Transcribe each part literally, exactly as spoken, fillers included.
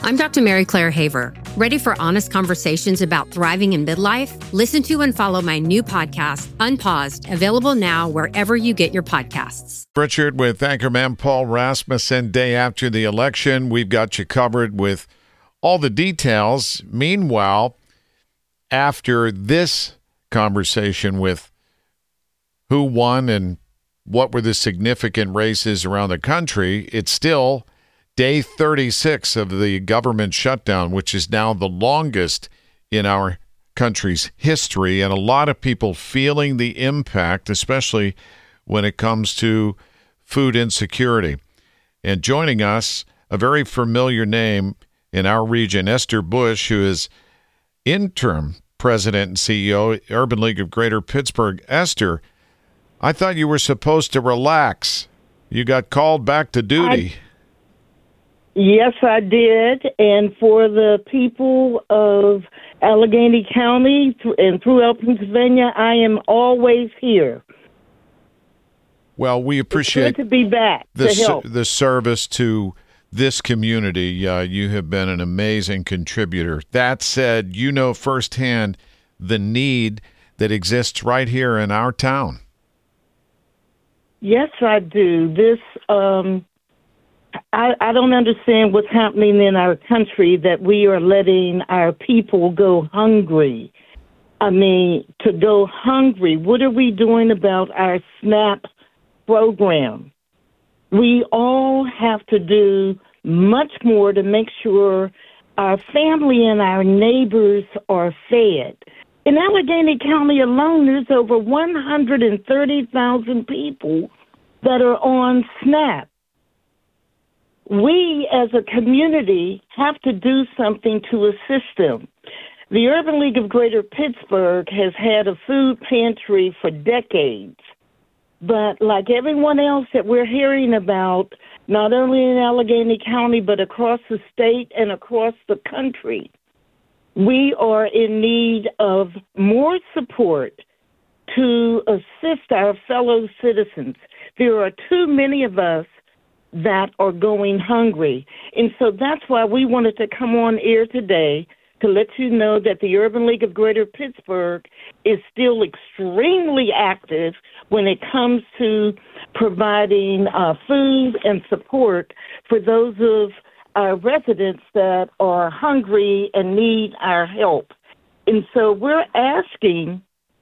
I'm Doctor Mary Claire Haver. Ready for honest conversations about thriving in midlife? Listen to and follow my new podcast, Unpaused, available now wherever you get your podcasts. Richard with Anchorman Paul Rasmussen. Day after the election, we've got you covered with all the details. Meanwhile, after this conversation with who won and what were the significant races around the country, it's still day thirty-six of the government shutdown, which is now the longest in our country's history, and a lot of people feeling the impact, especially when it comes to food insecurity. And joining us, a very familiar name in our region, Esther Bush, who is interim president and C E O, Urban League of Greater Pittsburgh. Esther, I thought you were supposed to relax. You got called back to duty. I- Yes, I did. And for the people of Allegheny County and throughout Pennsylvania, I am always here. Well, we appreciate it's good to be back the, to help. the service to this community. Uh, you have been an amazing contributor. That said, you know firsthand the need that exists right here in our town. Yes, I do. This, um, I, I don't understand what's happening in our country, that we are letting our people go hungry. I mean, to go hungry. What are we doing about our SNAP program? We all have to do much more to make sure our family and our neighbors are fed. In Allegheny County alone, there's over one hundred thirty thousand people that are on SNAP. We, as a community, have to do something to assist them. The Urban League of Greater Pittsburgh has had a food pantry for decades. But like everyone else that we're hearing about, not only in Allegheny County, but across the state and across the country, we are in need of more support to assist our fellow citizens. There are too many of us that are going hungry. And so that's why we wanted to come on air today to let you know that the Urban League of Greater Pittsburgh is still extremely active when it comes to providing uh, food and support for those of our residents that are hungry and need our help. And so we're asking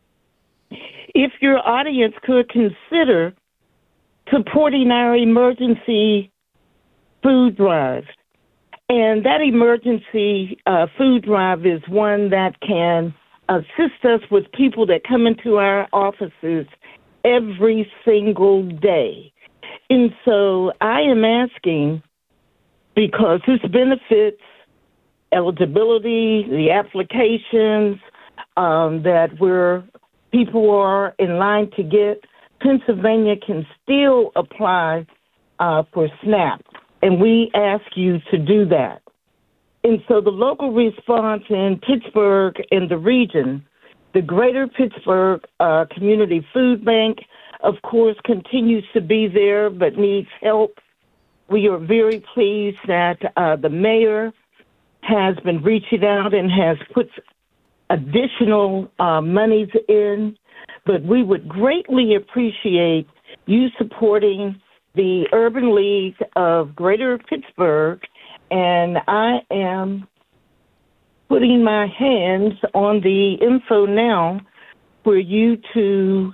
if your audience could consider supporting our emergency food drive. And that emergency uh, food drive is one that can assist us with people that come into our offices every single day. And so I am asking, because this benefits eligibility, the applications um, that we're, people are in line to get, Pennsylvania can still apply uh, for SNAP, and we ask you to do that. And so the local response in Pittsburgh and the region, the Greater Pittsburgh uh, Community Food Bank, of course, continues to be there but needs help. We are very pleased that uh, the mayor has been reaching out and has put additional uh, monies in. But we would greatly appreciate you supporting the Urban League of Greater Pittsburgh, and I am putting my hands on the info now for you to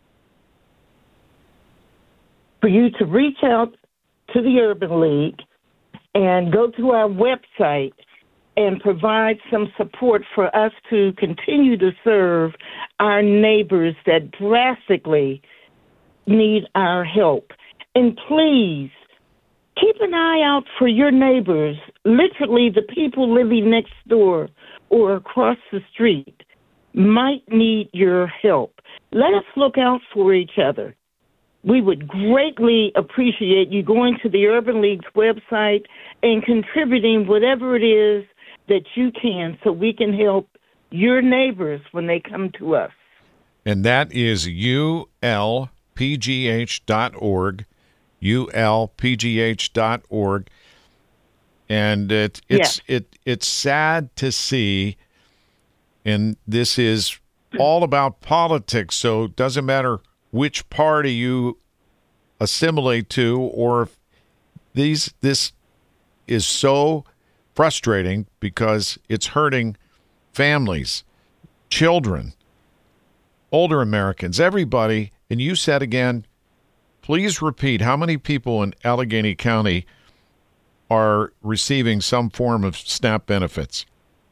for you to reach out to the Urban League and go to our website and provide some support for us to continue to serve our neighbors that drastically need our help. And please, keep an eye out for your neighbors, literally the people living next door or across the street might need your help. Let us look out for each other. We would greatly appreciate you going to the Urban League's website and contributing whatever it is that you can so we can help your neighbors when they come to us. And that is U L P G H dot org, U L P G H dot org. And it, it's Yeah. it it's sad to see, and this is all about politics, so it doesn't matter which party you assimilate to, or if these this is so frustrating because it's hurting families, children, older Americans, everybody. And you said again, please repeat, how many people in Allegheny County are receiving some form of SNAP benefits?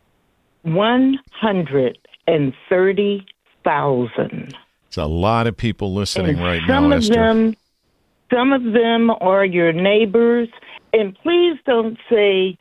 one hundred thirty thousand. It's a lot of people listening And right some now, of Esther. them, some of them are your neighbors. And please don't say,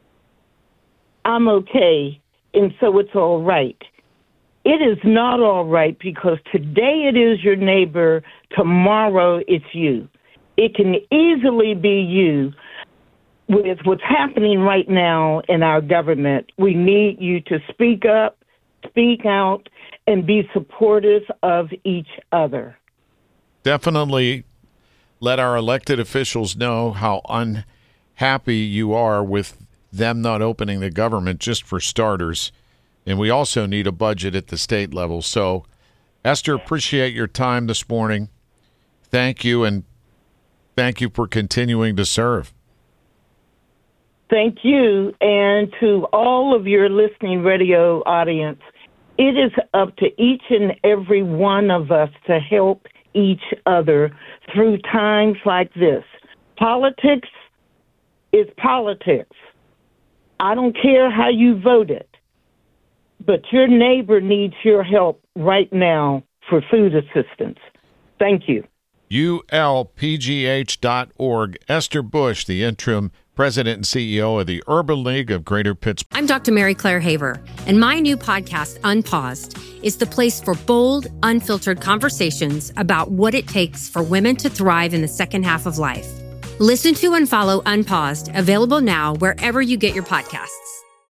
I'm okay, and so it's all right. It is not all right, because today it is your neighbor, tomorrow it's you. It can easily be you. With what's happening right now in our government, we need you to speak up, speak out, and be supportive of each other. Definitely let our elected officials know how unhappy you are with them not opening the government, just for starters. And we also need a budget at the state level. So, Esther, appreciate your time this morning. Thank you, and thank you for continuing to serve. Thank you, and to all of your listening radio audience, it is up to each and every one of us to help each other through times like this. Politics is politics. I don't care how you voted, but your neighbor needs your help right now for food assistance. Thank you. U L P G H dot org. Esther Bush, the interim president and C E O of the Urban League of Greater Pittsburgh. I'm Doctor Mary Claire Haver, and my new podcast, Unpaused, is the place for bold, unfiltered conversations about what it takes for women to thrive in the second half of life. Listen to and follow Unpaused, available now wherever you get your podcasts.